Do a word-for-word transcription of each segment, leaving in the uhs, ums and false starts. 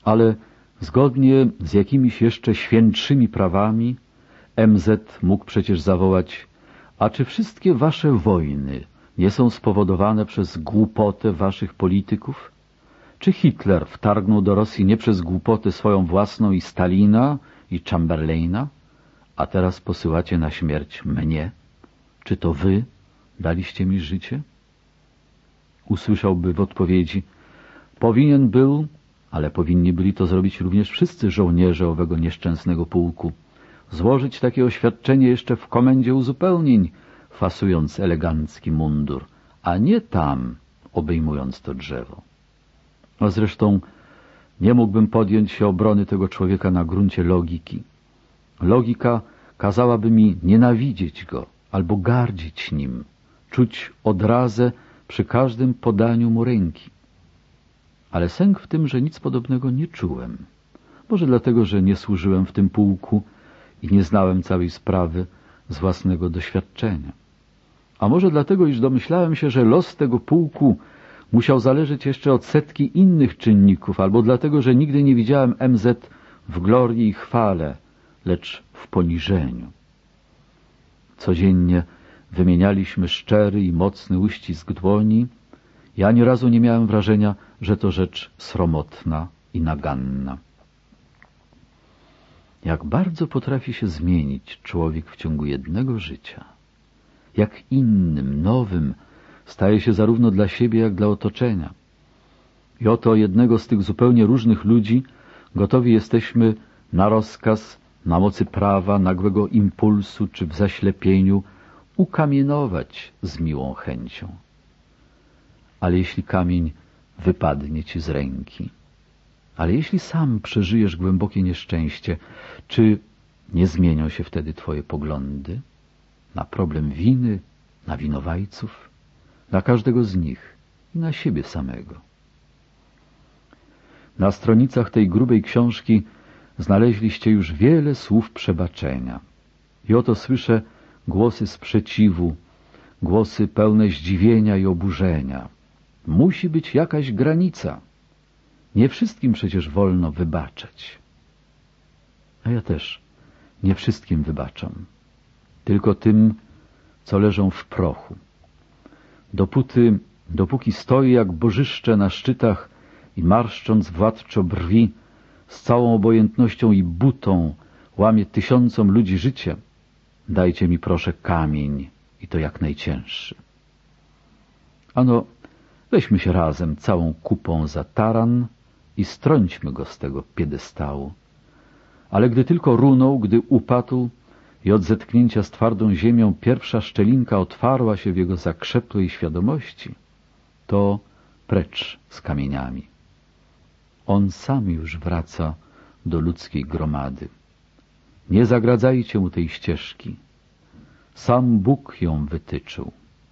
ale zgodnie z jakimiś jeszcze świętszymi prawami M Z mógł przecież zawołać: a czy wszystkie wasze wojny nie są spowodowane przez głupotę waszych polityków? Czy Hitler wtargnął do Rosji nie przez głupotę swoją własną i Stalina, i Chamberlaina? A teraz posyłacie na śmierć mnie? Czy to wy daliście mi życie? Usłyszałby w odpowiedzi: powinien był, ale powinni byli to zrobić również wszyscy żołnierze owego nieszczęsnego pułku, złożyć takie oświadczenie jeszcze w komendzie uzupełnień, fasując elegancki mundur, a nie tam, obejmując to drzewo. A zresztą nie mógłbym podjąć się obrony tego człowieka na gruncie logiki. Logika kazałaby mi nienawidzieć go albo gardzić nim, czuć odrazę przy każdym podaniu mu ręki. Ale sęk w tym, że nic podobnego nie czułem. Może dlatego, że nie służyłem w tym pułku i nie znałem całej sprawy z własnego doświadczenia. A może dlatego, iż domyślałem się, że los tego pułku musiał zależeć jeszcze od setki innych czynników, albo dlatego, że nigdy nie widziałem M Z w glorii i chwale, lecz w poniżeniu. Codziennie wymienialiśmy szczery i mocny uścisk dłoni. Ja ani razu nie miałem wrażenia, że to rzecz sromotna i naganna. Jak bardzo potrafi się zmienić człowiek w ciągu jednego życia. Jak innym, nowym staje się zarówno dla siebie, jak dla otoczenia. I oto jednego z tych zupełnie różnych ludzi gotowi jesteśmy na rozkaz, na mocy prawa, nagłego impulsu czy w zaślepieniu ukamienować z miłą chęcią. Ale jeśli kamień wypadnie ci z ręki, ale jeśli sam przeżyjesz głębokie nieszczęście, czy nie zmienią się wtedy twoje poglądy na problem winy, na winowajców, na każdego z nich i na siebie samego? Na stronicach tej grubej książki znaleźliście już wiele słów przebaczenia. I oto słyszę głosy sprzeciwu, głosy pełne zdziwienia i oburzenia. Musi być jakaś granica. Nie wszystkim przecież wolno wybaczać. A ja też nie wszystkim wybaczam. Tylko tym, co leżą w prochu. Dopóty, dopóki stoi jak bożyszcze na szczytach i marszcząc władczo brwi, z całą obojętnością i butą łamie tysiącom ludzi życie, dajcie mi proszę kamień i to jak najcięższy. Ano, weźmy się razem całą kupą za taran i strąćmy go z tego piedestału. Ale gdy tylko runął, gdy upadł i od zetknięcia z twardą ziemią pierwsza szczelinka otwarła się w jego zakrzepłej świadomości, to precz z kamieniami. On sam już wraca do ludzkiej gromady. Nie zagradzajcie mu tej ścieżki. Sam Bóg ją wytyczył.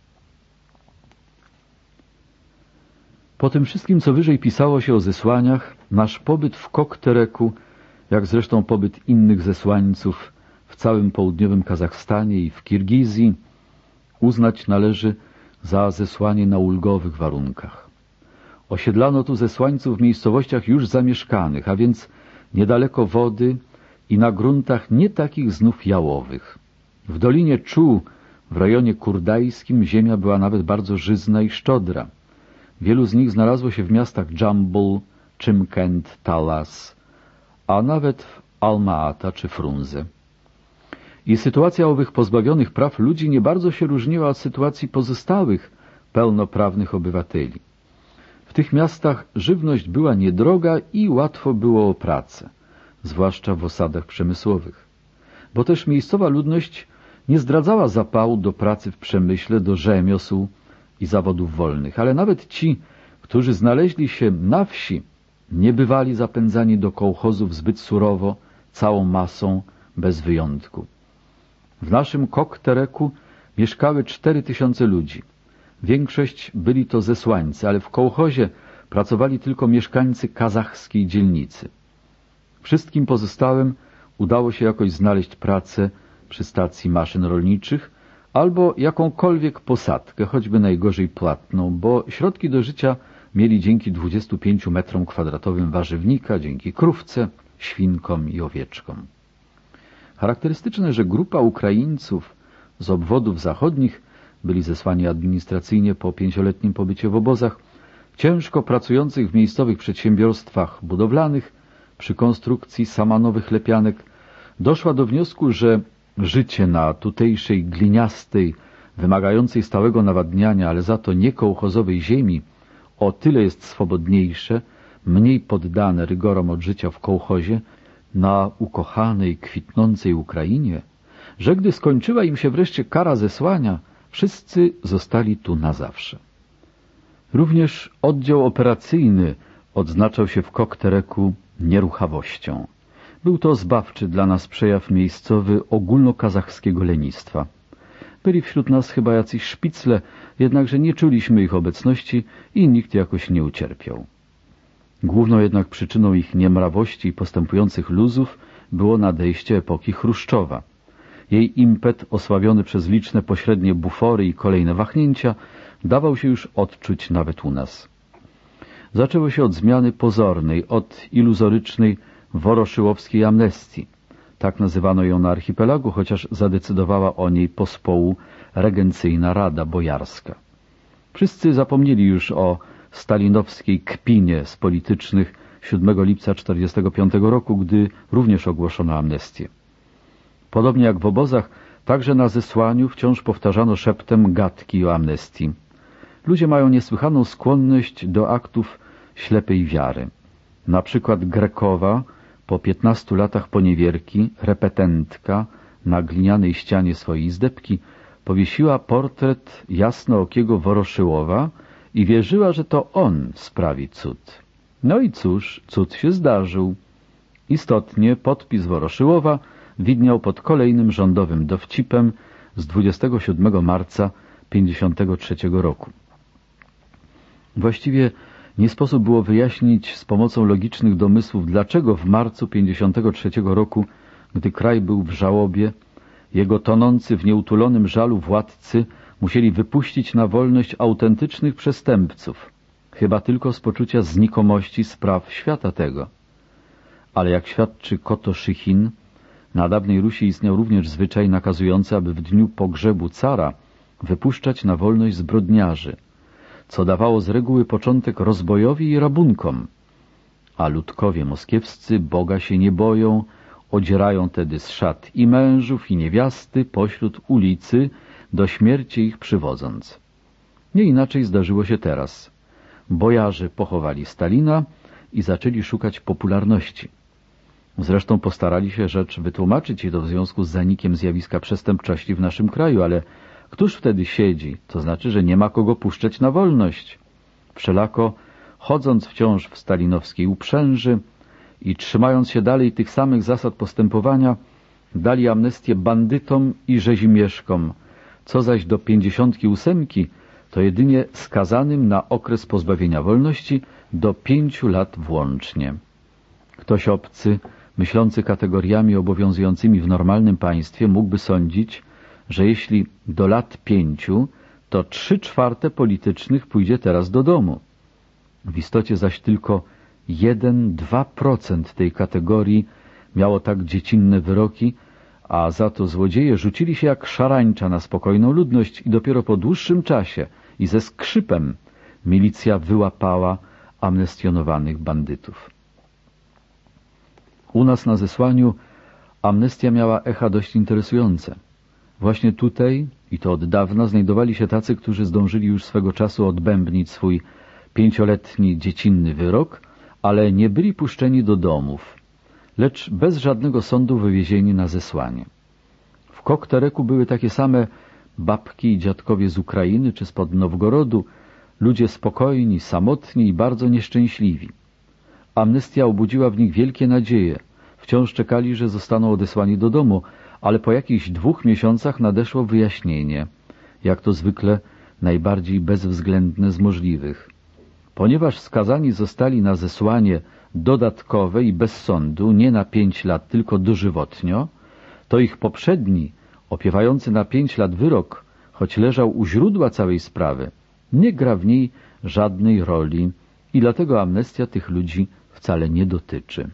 Po tym wszystkim, co wyżej pisało się o zesłaniach, nasz pobyt w Koktereku, jak zresztą pobyt innych zesłańców w całym południowym Kazachstanie i w Kirgizji, uznać należy za zesłanie na ulgowych warunkach. Osiedlano tu zesłańców w miejscowościach już zamieszkanych, a więc niedaleko wody i na gruntach nie takich znów jałowych. W Dolinie Czu, w rejonie kurdajskim, ziemia była nawet bardzo żyzna i szczodra. Wielu z nich znalazło się w miastach Dżambul, Czymkent, Talas, a nawet w Alma-Ata czy Frunze. I sytuacja owych pozbawionych praw ludzi nie bardzo się różniła od sytuacji pozostałych pełnoprawnych obywateli. W tych miastach żywność była niedroga i łatwo było o pracę, zwłaszcza w osadach przemysłowych. Bo też miejscowa ludność nie zdradzała zapału do pracy w przemyśle, do rzemiosł i zawodów wolnych, ale nawet ci, którzy znaleźli się na wsi, nie bywali zapędzani do kołchozów zbyt surowo, całą masą, bez wyjątku. W naszym Koktereku mieszkały cztery tysiące ludzi. Większość byli to zesłańcy, ale w kołchozie pracowali tylko mieszkańcy kazachskiej dzielnicy. Wszystkim pozostałym udało się jakoś znaleźć pracę przy stacji maszyn rolniczych albo jakąkolwiek posadkę, choćby najgorzej płatną, bo środki do życia mieli dzięki dwudziestu pięciu metrom kwadratowym warzywnika, dzięki krówce, świnkom i owieczkom. Charakterystyczne, że grupa Ukraińców z obwodów zachodnich, byli zesłani administracyjnie po pięcioletnim pobycie w obozach, ciężko pracujących w miejscowych przedsiębiorstwach budowlanych, przy konstrukcji samanowych lepianek, doszła do wniosku, że życie na tutejszej gliniastej, wymagającej stałego nawadniania, ale za to nie kołchozowej ziemi o tyle jest swobodniejsze, mniej poddane rygorom od życia w kołchozie, na ukochanej, kwitnącej Ukrainie, że gdy skończyła im się wreszcie kara zesłania, wszyscy zostali tu na zawsze. Również oddział operacyjny odznaczał się w Koktereku nieruchawością. Był to zbawczy dla nas przejaw miejscowy ogólnokazachskiego lenistwa. Byli wśród nas chyba jacyś szpicle, jednakże nie czuliśmy ich obecności i nikt jakoś nie ucierpiał. Główną jednak przyczyną ich niemrawości i postępujących luzów było nadejście epoki Chruszczowa. Jej impet, osłabiony przez liczne pośrednie bufory i kolejne wahnięcia, dawał się już odczuć nawet u nas. Zaczęło się od zmiany pozornej, od iluzorycznej woroszyłowskiej amnestii. Tak nazywano ją na archipelagu, chociaż zadecydowała o niej pospołu regencyjna Rada Bojarska. Wszyscy zapomnieli już o stalinowskiej kpinie z politycznych siódmego lipca tysiąc dziewięćset czterdziestego piątego roku, gdy również ogłoszono amnestię. Podobnie jak w obozach, także na zesłaniu wciąż powtarzano szeptem gadki o amnestii. Ludzie mają niesłychaną skłonność do aktów ślepej wiary. Na przykład Grekowa, po piętnastu latach poniewierki, repetentka, na glinianej ścianie swojej izdebki, powiesiła portret jasnookiego Woroszyłowa i wierzyła, że to on sprawi cud. No i cóż, cud się zdarzył. Istotnie podpis Woroszyłowa widniał pod kolejnym rządowym dowcipem z dwudziestego siódmego marca pięćdziesiątego trzeciego roku. Właściwie nie sposób było wyjaśnić z pomocą logicznych domysłów, dlaczego w marcu pięćdziesiątego trzeciego roku, gdy kraj był w żałobie, jego tonący w nieutulonym żalu władcy musieli wypuścić na wolność autentycznych przestępców, chyba tylko z poczucia znikomości spraw świata tego. Ale jak świadczy Koto Szychin, na dawnej Rusi istniał również zwyczaj nakazujący, aby w dniu pogrzebu cara wypuszczać na wolność zbrodniarzy, co dawało z reguły początek rozbojowi i rabunkom. A ludkowie moskiewscy Boga się nie boją, odzierają tedy z szat i mężów, i niewiasty pośród ulicy, do śmierci ich przywodząc. Nie inaczej zdarzyło się teraz. Bojarzy pochowali Stalina i zaczęli szukać popularności. Zresztą postarali się rzecz wytłumaczyć i to w związku z zanikiem zjawiska przestępczości w naszym kraju, ale któż wtedy siedzi? To znaczy, że nie ma kogo puszczać na wolność. Wszelako, chodząc wciąż w stalinowskiej uprzęży i trzymając się dalej tych samych zasad postępowania, dali amnestię bandytom i rzezimieszkom, co zaś do pięćdziesiątki ósemki, to jedynie skazanym na okres pozbawienia wolności do pięciu lat włącznie. Ktoś obcy, myślący kategoriami obowiązującymi w normalnym państwie, mógłby sądzić, że jeśli do lat pięciu, to trzy czwarte politycznych pójdzie teraz do domu. W istocie zaś tylko jeden do dwóch procent tej kategorii miało tak dziecinne wyroki, a za to złodzieje rzucili się jak szarańcza na spokojną ludność i dopiero po dłuższym czasie i ze skrzypem milicja wyłapała amnestionowanych bandytów. U nas na zesłaniu amnestia miała echa dość interesujące. Właśnie tutaj, i to od dawna, znajdowali się tacy, którzy zdążyli już swego czasu odbębnić swój pięcioletni dziecinny wyrok, ale nie byli puszczeni do domów, lecz bez żadnego sądu wywiezieni na zesłanie. W Koktereku były takie same babki i dziadkowie z Ukrainy czy spod Nowgorodu, ludzie spokojni, samotni i bardzo nieszczęśliwi. Amnestia obudziła w nich wielkie nadzieje. Wciąż czekali, że zostaną odesłani do domu, ale po jakichś dwóch miesiącach nadeszło wyjaśnienie, jak to zwykle najbardziej bezwzględne z możliwych. Ponieważ skazani zostali na zesłanie dodatkowe i bez sądu, nie na pięć lat, tylko dożywotnio, to ich poprzedni, opiewający na pięć lat wyrok, choć leżał u źródła całej sprawy, nie gra w niej żadnej roli i dlatego amnestia tych ludzi wcale nie dotyczy.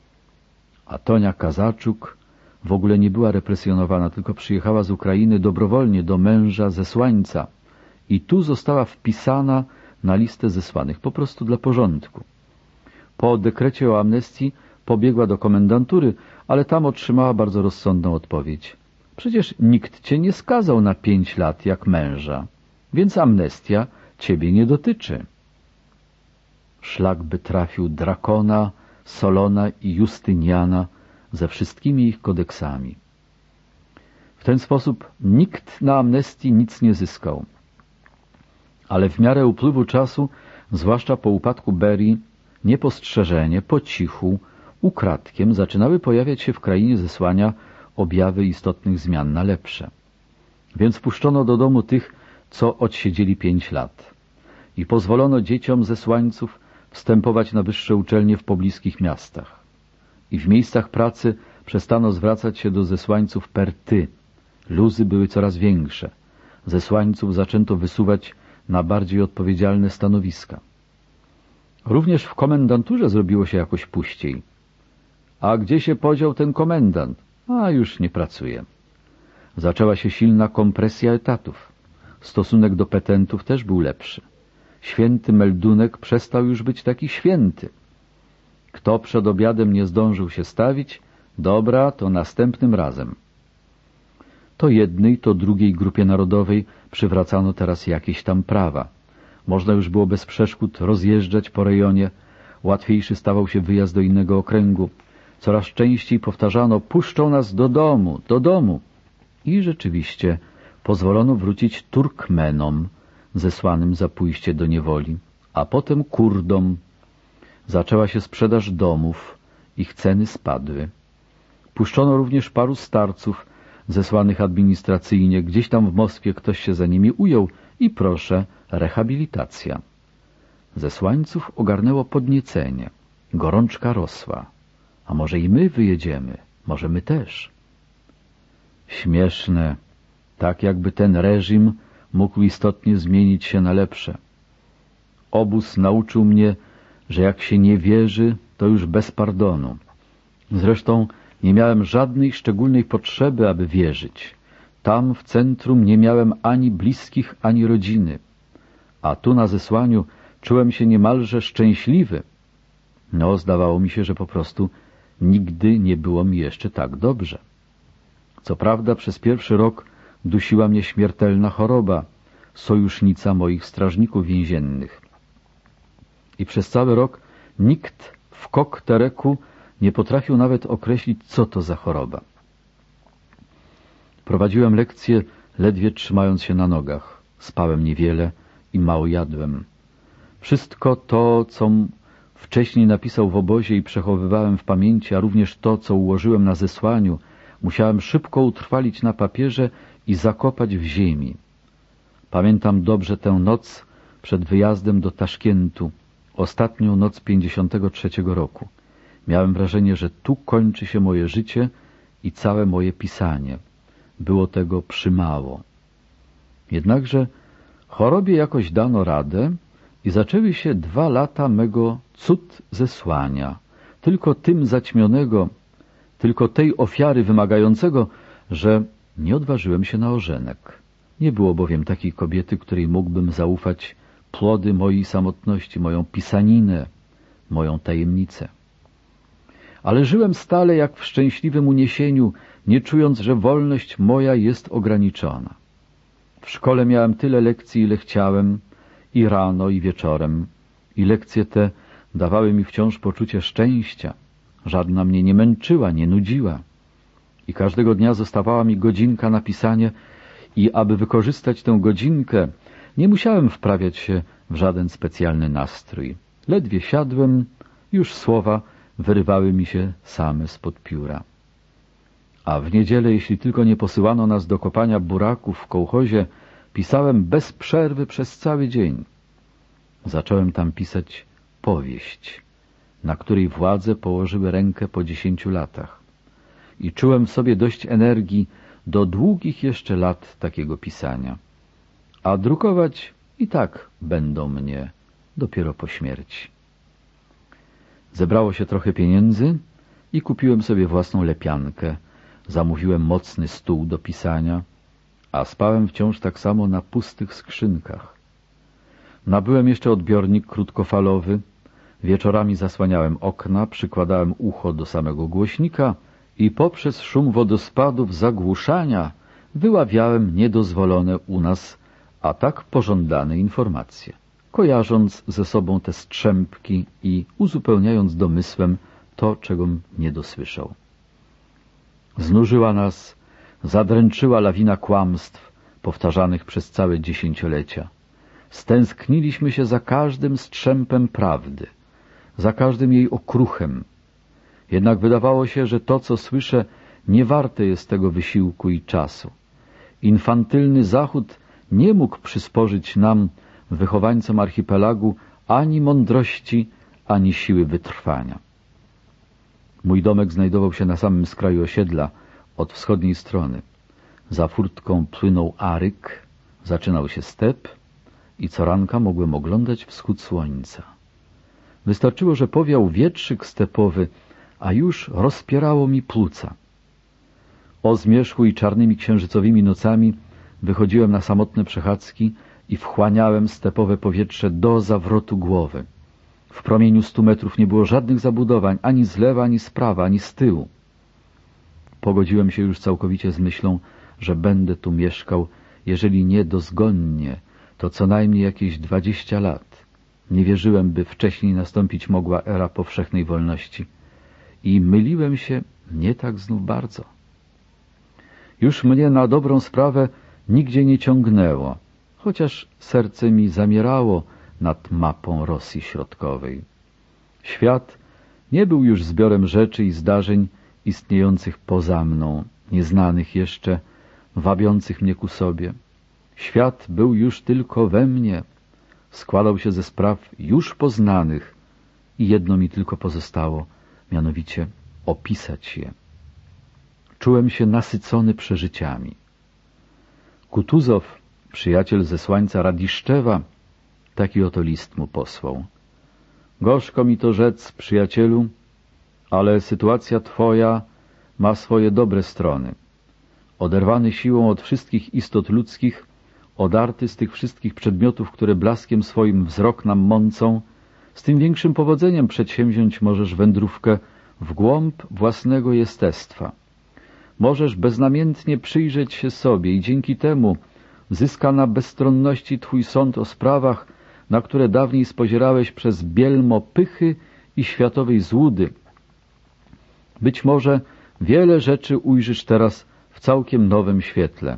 A Tonia Kazaczuk w ogóle nie była represjonowana, tylko przyjechała z Ukrainy dobrowolnie do męża zesłańca i tu została wpisana na listę zesłanych, po prostu dla porządku. Po dekrecie o amnestii pobiegła do komendantury, ale tam otrzymała bardzo rozsądną odpowiedź. Przecież nikt cię nie skazał na pięć lat jak męża, więc amnestia ciebie nie dotyczy. Szlak by trafił Drakona, Solona i Justyniana ze wszystkimi ich kodeksami. W ten sposób nikt na amnestii nic nie zyskał. Ale w miarę upływu czasu, zwłaszcza po upadku Berii, niepostrzeżenie, po cichu, ukradkiem zaczynały pojawiać się w krainie zesłania objawy istotnych zmian na lepsze. Więc wpuszczono do domu tych, co odsiedzieli pięć lat. I pozwolono dzieciom zesłańców wstępować na wyższe uczelnie w pobliskich miastach. I w miejscach pracy przestano zwracać się do zesłańców per ty. Luzy były coraz większe. Zesłańców zaczęto wysuwać na bardziej odpowiedzialne stanowiska. Również w komendanturze zrobiło się jakoś puściej. A gdzie się podział ten komendant? A już nie pracuje. Zaczęła się silna kompresja etatów. Stosunek do petentów też był lepszy. Święty meldunek przestał już być taki święty. Kto przed obiadem nie zdążył się stawić, dobra, to następnym razem. To jednej, to drugiej grupie narodowej przywracano teraz jakieś tam prawa. Można już było bez przeszkód rozjeżdżać po rejonie, łatwiejszy stawał się wyjazd do innego okręgu. Coraz częściej powtarzano, puszczą nas do domu, do domu. I rzeczywiście pozwolono wrócić Turkmenom, zesłanym za pójście do niewoli, a potem Kurdom. Zaczęła się sprzedaż domów, ich ceny spadły. Puszczono również paru starców, zesłanych administracyjnie, gdzieś tam w Moskwie ktoś się za nimi ujął i proszę, rehabilitacja. Zesłańców ogarnęło podniecenie, gorączka rosła. A może i my wyjedziemy, może my też. Śmieszne, tak jakby ten reżim mógł istotnie zmienić się na lepsze. Obóz nauczył mnie, że jak się nie wierzy, to już bez pardonu. Zresztą nie miałem żadnej szczególnej potrzeby, aby wierzyć. Tam w centrum nie miałem ani bliskich, ani rodziny. A tu na zesłaniu czułem się niemalże szczęśliwy. No, zdawało mi się, że po prostu nigdy nie było mi jeszcze tak dobrze. Co prawda przez pierwszy rok dusiła mnie śmiertelna choroba, sojusznica moich strażników więziennych. I przez cały rok nikt w Koktereku nie potrafił nawet określić, co to za choroba. Prowadziłem lekcje, ledwie trzymając się na nogach. Spałem niewiele i mało jadłem. Wszystko to, co wcześniej napisał w obozie i przechowywałem w pamięci, a również to, co ułożyłem na zesłaniu, musiałem szybko utrwalić na papierze i zakopać w ziemi. Pamiętam dobrze tę noc przed wyjazdem do Taszkentu, ostatnią noc pięćdziesiątego trzeciego roku. Miałem wrażenie, że tu kończy się moje życie i całe moje pisanie. Było tego przymało. Jednakże chorobie jakoś dano radę i zaczęły się dwa lata mego cud zesłania, tylko tym zaćmionego, tylko tej ofiary wymagającego, że nie odważyłem się na ożenek. Nie było bowiem takiej kobiety, której mógłbym zaufać plody mojej samotności, moją pisaninę, moją tajemnicę. Ale żyłem stale jak w szczęśliwym uniesieniu, nie czując, że wolność moja jest ograniczona. W szkole miałem tyle lekcji, ile chciałem, i rano, i wieczorem, i lekcje te dawały mi wciąż poczucie szczęścia. Żadna mnie nie męczyła, nie nudziła. I każdego dnia zostawała mi godzinka na pisanie i aby wykorzystać tę godzinkę, nie musiałem wprawiać się w żaden specjalny nastrój. Ledwie siadłem, już słowa wyrywały mi się same spod pióra. A w niedzielę, jeśli tylko nie posyłano nas do kopania buraków w kołchozie, pisałem bez przerwy przez cały dzień. Zacząłem tam pisać powieść, na której władze położyły rękę po dziesięciu latach. I czułem w sobie dość energii do długich jeszcze lat takiego pisania. A drukować i tak będą mnie dopiero po śmierci. Zebrało się trochę pieniędzy i kupiłem sobie własną lepiankę. Zamówiłem mocny stół do pisania, a spałem wciąż tak samo na pustych skrzynkach. Nabyłem jeszcze odbiornik krótkofalowy, wieczorami zasłaniałem okna, przykładałem ucho do samego głośnika i poprzez szum wodospadów zagłuszania wyławiałem niedozwolone u nas, a tak pożądane informacje, kojarząc ze sobą te strzępki i uzupełniając domysłem to, czegom nie dosłyszał. Znużyła nas, zadręczyła lawina kłamstw powtarzanych przez całe dziesięciolecia. Stęskniliśmy się za każdym strzępem prawdy, za każdym jej okruchem. Jednak wydawało się, że to, co słyszę, nie warte jest tego wysiłku i czasu. Infantylny Zachód nie mógł przysporzyć nam, wychowańcom archipelagu, ani mądrości, ani siły wytrwania. Mój domek znajdował się na samym skraju osiedla, od wschodniej strony. Za furtką płynął Aryk, zaczynał się step i co ranka mogłem oglądać wschód słońca. Wystarczyło, że powiał wietrzyk stepowy, a już rozpierało mi płuca. O zmierzchu i czarnymi księżycowymi nocami wychodziłem na samotne przechadzki i wchłaniałem stepowe powietrze do zawrotu głowy. W promieniu stu metrów nie było żadnych zabudowań, ani z lewa, ani z prawa, ani z tyłu. Pogodziłem się już całkowicie z myślą, że będę tu mieszkał, jeżeli nie dozgonnie, to co najmniej jakieś dwadzieścia lat. Nie wierzyłem, by wcześniej nastąpić mogła era powszechnej wolności. I myliłem się nie tak znów bardzo. Już mnie na dobrą sprawę nigdzie nie ciągnęło, chociaż serce mi zamierało nad mapą Rosji Środkowej. Świat nie był już zbiorem rzeczy i zdarzeń istniejących poza mną, nieznanych jeszcze, wabiących mnie ku sobie. Świat był już tylko we mnie, składał się ze spraw już poznanych i jedno mi tylko pozostało, mianowicie opisać je. Czułem się nasycony przeżyciami. Kutuzow, przyjaciel zesłańca Radiszczewa, taki oto list mu posłał. Gorzko mi to rzec, przyjacielu, ale sytuacja twoja ma swoje dobre strony. Oderwany siłą od wszystkich istot ludzkich, odarty z tych wszystkich przedmiotów, które blaskiem swoim wzrok nam mącą, z tym większym powodzeniem przedsięwziąć możesz wędrówkę w głąb własnego jestestwa. Możesz beznamiętnie przyjrzeć się sobie i dzięki temu zyska na bezstronności twój sąd o sprawach, na które dawniej spozierałeś przez bielmo pychy i światowej złudy. Być może wiele rzeczy ujrzysz teraz w całkiem nowym świetle.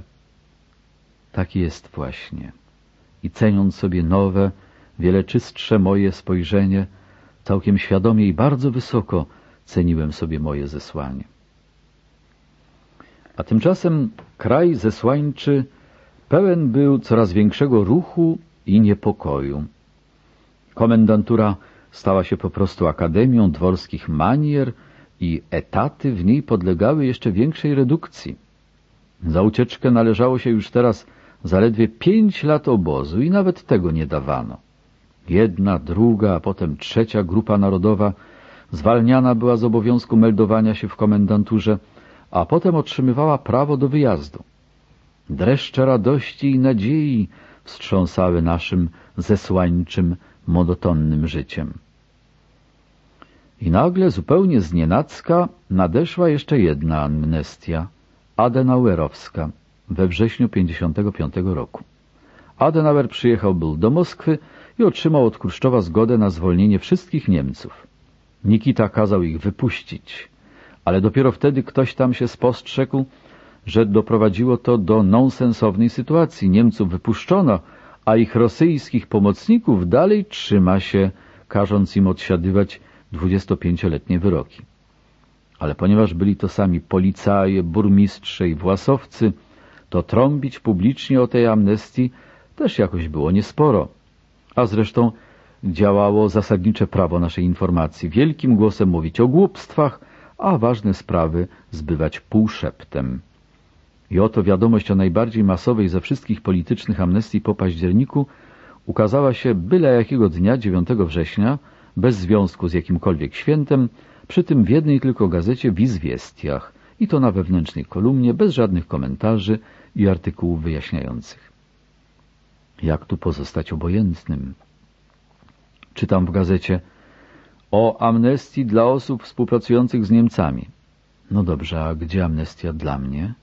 Tak jest właśnie. I ceniąc sobie nowe, wiele czystsze moje spojrzenie, całkiem świadomie i bardzo wysoko ceniłem sobie moje zesłanie. A tymczasem kraj zesłańczy pełen był coraz większego ruchu i niepokoju. Komendantura stała się po prostu akademią dworskich manier i etaty w niej podlegały jeszcze większej redukcji. Za ucieczkę należało się już teraz zaledwie pięć lat obozu i nawet tego nie dawano. Jedna, druga, a potem trzecia grupa narodowa zwalniana była z obowiązku meldowania się w komendanturze, a potem otrzymywała prawo do wyjazdu. Dreszcze radości i nadziei wstrząsały naszym zesłańczym, monotonnym życiem. I nagle, zupełnie znienacka, nadeszła jeszcze jedna amnestia, adenauerowska, we wrześniu pięćdziesiątego piątego roku. Adenauer przyjechał był do Moskwy i otrzymał od Kruszczowa zgodę na zwolnienie wszystkich Niemców. Nikita kazał ich wypuścić, ale dopiero wtedy ktoś tam się spostrzegł, że doprowadziło to do nonsensownej sytuacji. Niemców wypuszczono, a ich rosyjskich pomocników dalej trzyma się, każąc im odsiadywać dwudziestopięcioletnie wyroki. Ale ponieważ byli to sami policaje, burmistrze i własowcy, to trąbić publicznie o tej amnestii też jakoś było niesporo. A zresztą działało zasadnicze prawo naszej informacji. Wielkim głosem mówić o głupstwach, a ważne sprawy zbywać półszeptem. I oto wiadomość o najbardziej masowej ze wszystkich politycznych amnestii po październiku ukazała się byle jakiego dnia dziewiątego września, bez związku z jakimkolwiek świętem, przy tym w jednej tylko gazecie w Izwiestiach, i to na wewnętrznej kolumnie, bez żadnych komentarzy i artykułów wyjaśniających. Jak tu pozostać obojętnym? Czytam w gazecie o amnestii dla osób współpracujących z Niemcami. No dobrze, a gdzie amnestia dla mnie?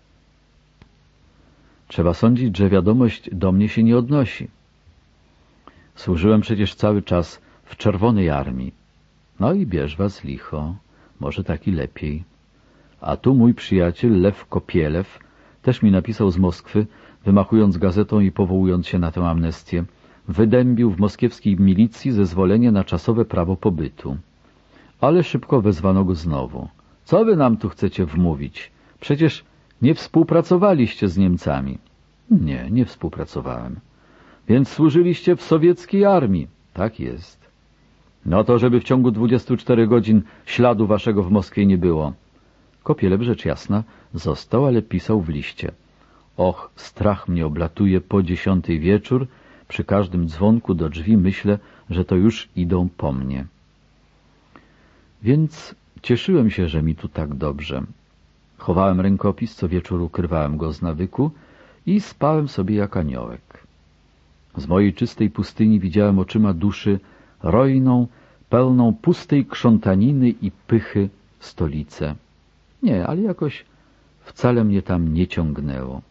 Trzeba sądzić, że wiadomość do mnie się nie odnosi. Służyłem przecież cały czas w Czerwonej Armii. No i bierz was licho, może taki lepiej. A tu mój przyjaciel Lew Kopielew też mi napisał z Moskwy, wymachując gazetą i powołując się na tę amnestię, wydębił w moskiewskiej milicji zezwolenie na czasowe prawo pobytu. Ale szybko wezwano go znowu. Co wy nam tu chcecie wmówić? Przecież nie współpracowaliście z Niemcami. Nie, nie współpracowałem. Więc służyliście w sowieckiej armii. Tak jest. No to, żeby w ciągu dwudziestu czterech godzin śladu waszego w Moskwie nie było. Kopielew, rzecz jasna, został, ale pisał w liście. Och, strach mnie oblatuje po dziesiątej wieczór. Przy każdym dzwonku do drzwi myślę, że to już idą po mnie. Więc cieszyłem się, że mi tu tak dobrze. Chowałem rękopis, co wieczór ukrywałem go z nawyku i spałem sobie jak aniołek. Z mojej czystej pustyni widziałem oczyma duszy rojną, pełną pustej krzątaniny i pychy stolicę. Nie, ale jakoś wcale mnie tam nie ciągnęło.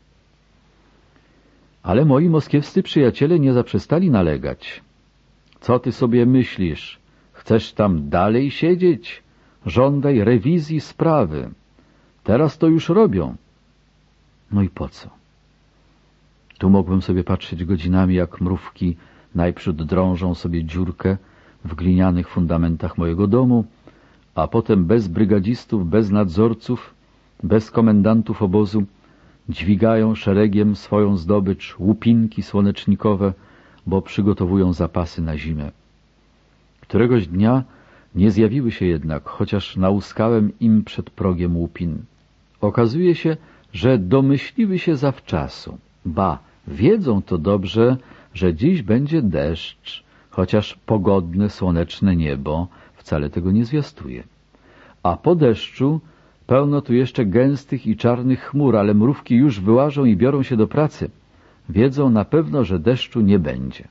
Ale moi moskiewscy przyjaciele nie zaprzestali nalegać. Co ty sobie myślisz? Chcesz tam dalej siedzieć? Żądaj rewizji sprawy. Teraz to już robią. No i po co? Tu mogłem sobie patrzeć godzinami, jak mrówki najprzód drążą sobie dziurkę w glinianych fundamentach mojego domu, a potem bez brygadzistów, bez nadzorców, bez komendantów obozu dźwigają szeregiem swoją zdobycz, łupinki słonecznikowe, bo przygotowują zapasy na zimę. Któregoś dnia nie zjawiły się jednak, chociaż nauskałem im przed progiem łupin. Okazuje się, że domyśliły się zawczasu. Ba, wiedzą to dobrze, że dziś będzie deszcz, chociaż pogodne, słoneczne niebo wcale tego nie zwiastuje. A po deszczu pełno tu jeszcze gęstych i czarnych chmur, ale mrówki już wyłażą i biorą się do pracy. Wiedzą na pewno, że deszczu nie będzie.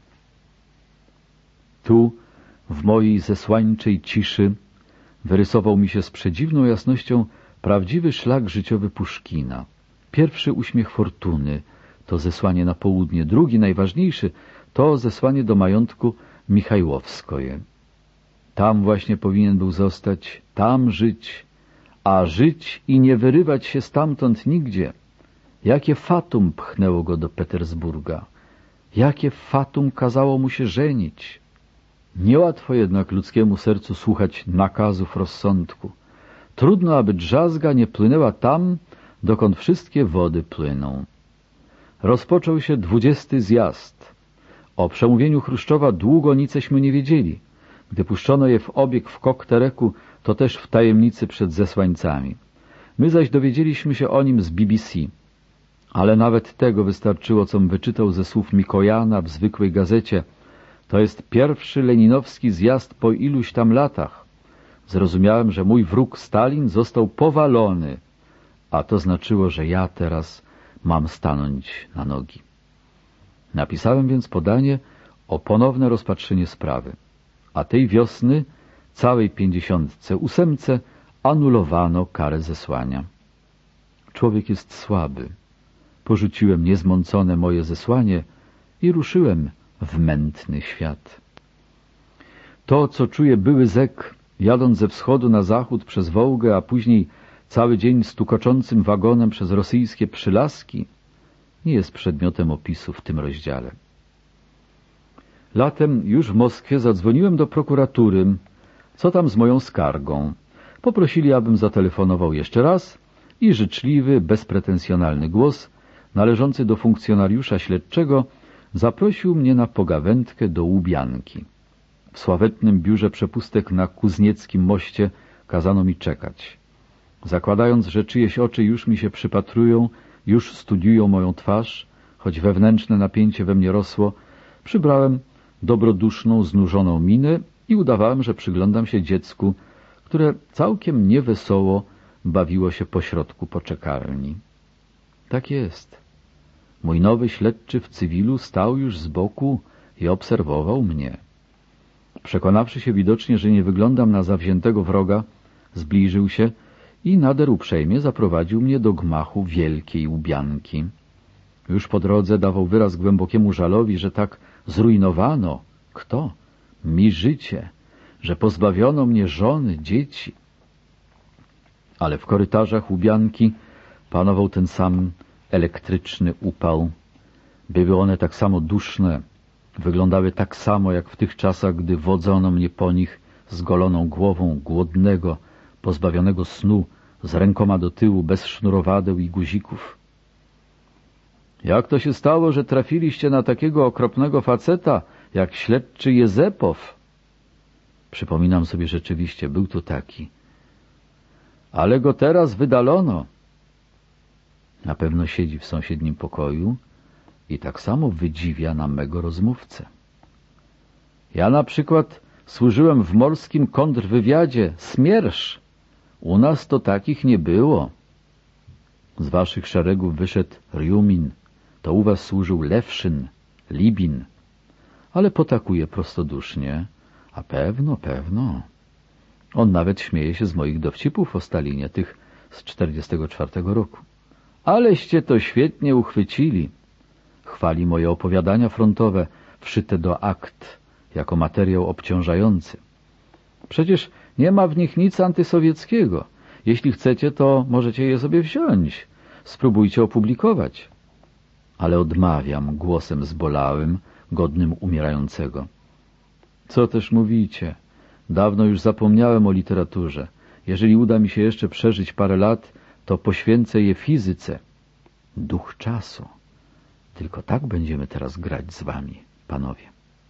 Tu, w mojej zesłańczej ciszy, wyrysował mi się z przedziwną jasnością prawdziwy szlak życiowy Puszkina. Pierwszy uśmiech fortuny to zesłanie na południe, drugi, najważniejszy, to zesłanie do majątku Michajłowskoje. Tam właśnie powinien był zostać, tam żyć, a żyć i nie wyrywać się stamtąd nigdzie. Jakie fatum pchnęło go do Petersburga? Jakie fatum kazało mu się żenić? Niełatwo jednak ludzkiemu sercu słuchać nakazów rozsądku. Trudno, aby drzazga nie płynęła tam, dokąd wszystkie wody płyną. Rozpoczął się dwudziesty zjazd. O przemówieniu Chruszczowa długo niceśmy nie wiedzieli. Gdy puszczono je w obieg w Koktereku, to też w tajemnicy przed zesłańcami. My zaś dowiedzieliśmy się o nim z B B C. Ale nawet tego wystarczyło, com wyczytał ze słów Mikojana w zwykłej gazecie. To jest pierwszy leninowski zjazd po iluś tam latach. Zrozumiałem, że mój wróg Stalin został powalony, a to znaczyło, że ja teraz mam stanąć na nogi. Napisałem więc podanie o ponowne rozpatrzenie sprawy, a tej wiosny całej pięćdziesiątce ósemce anulowano karę zesłania. Człowiek jest słaby. Porzuciłem niezmącone moje zesłanie i ruszyłem w mętny świat. To, co czuje były zek, jadąc ze wschodu na zachód przez Wołgę, a później cały dzień stukoczącym wagonem przez rosyjskie Przylaski, nie jest przedmiotem opisu w tym rozdziale. Latem już w Moskwie zadzwoniłem do prokuratury, co tam z moją skargą. Poprosili, abym zatelefonował jeszcze raz i życzliwy, bezpretensjonalny głos, należący do funkcjonariusza śledczego, zaprosił mnie na pogawędkę do Łubianki. W sławetnym biurze przepustek na Kuznieckim moście kazano mi czekać. Zakładając, że czyjeś oczy już mi się przypatrują, już studiują moją twarz, choć wewnętrzne napięcie we mnie rosło, Przybrałem dobroduszną, znużoną minę i udawałem, że przyglądam się dziecku, które całkiem niewesoło bawiło się pośrodku poczekalni. Tak jest. Mój nowy śledczy w cywilu stał już z boku i obserwował mnie. Przekonawszy się widocznie, że nie wyglądam na zawziętego wroga, zbliżył się i nader uprzejmie zaprowadził mnie do gmachu wielkiej łubianki. Już po drodze dawał wyraz głębokiemu żalowi, że tak zrujnowano, kto? Mi życie, że pozbawiono mnie żony, dzieci. Ale w korytarzach łubianki panował ten sam elektryczny upał. Były one tak samo duszne, wyglądały tak samo jak w tych czasach, gdy wodzono mnie po nich z goloną głową, głodnego, pozbawionego snu, z rękoma do tyłu, bez sznurowadeł i guzików. Jak to się stało, że trafiliście na takiego okropnego faceta, jak śledczy Jezepow? Przypominam sobie rzeczywiście, był to taki. Ale go teraz wydalono. Na pewno siedzi w sąsiednim pokoju i tak samo wydziwia na mego rozmówcę. Ja na przykład służyłem w morskim kontrwywiadzie Smiersz. U nas to takich nie było. Z waszych szeregów wyszedł Rjumin, to u was służył Lewszyn, Libin. Ale potakuje prostodusznie. A pewno, pewno. On nawet śmieje się z moich dowcipów o Stalinie, tych z czterdziestego czwartego roku. Aleście to świetnie uchwycili. Chwali moje opowiadania frontowe, wszyte do akt, jako materiał obciążający. Przecież nie ma w nich nic antysowieckiego. Jeśli chcecie, to możecie je sobie wziąć. Spróbujcie opublikować. Ale odmawiam głosem zbolałym, godnym umierającego. Co też mówicie? Dawno już zapomniałem o literaturze. Jeżeli uda mi się jeszcze przeżyć parę lat, to poświęcę je fizyce. Duch czasu. Tylko tak będziemy teraz grać z wami, panowie.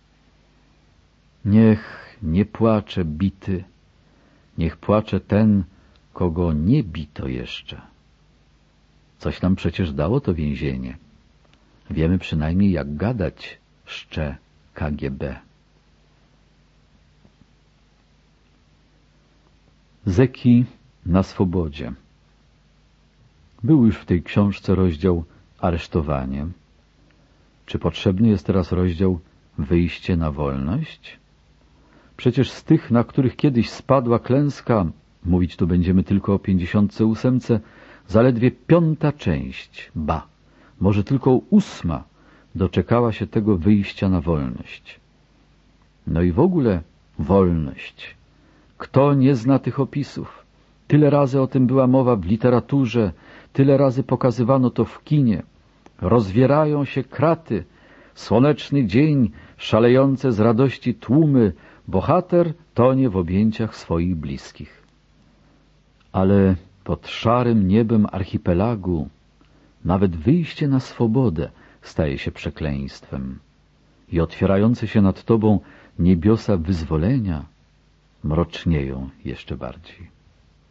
Niech nie płacze bity, niech płacze ten, kogo nie bito jeszcze. Coś nam przecież dało to więzienie. Wiemy przynajmniej, jak gadać szcze K G B. Zeki na swobodzie. Był już w tej książce rozdział aresztowanie. Czy potrzebny jest teraz rozdział wyjście na wolność? Przecież z tych, na których kiedyś spadła klęska, mówić tu będziemy tylko o pięćdziesiątce ósemce, zaledwie piąta część, ba, może tylko ósma, doczekała się tego wyjścia na wolność. No i w ogóle wolność. Kto nie zna tych opisów? Tyle razy o tym była mowa w literaturze, tyle razy pokazywano to w kinie. Rozwierają się kraty, słoneczny dzień, szalejące z radości tłumy, bohater tonie w objęciach swoich bliskich. Ale pod szarym niebem archipelagu nawet wyjście na swobodę staje się przekleństwem i otwierające się nad tobą niebiosa wyzwolenia mrocznieją jeszcze bardziej.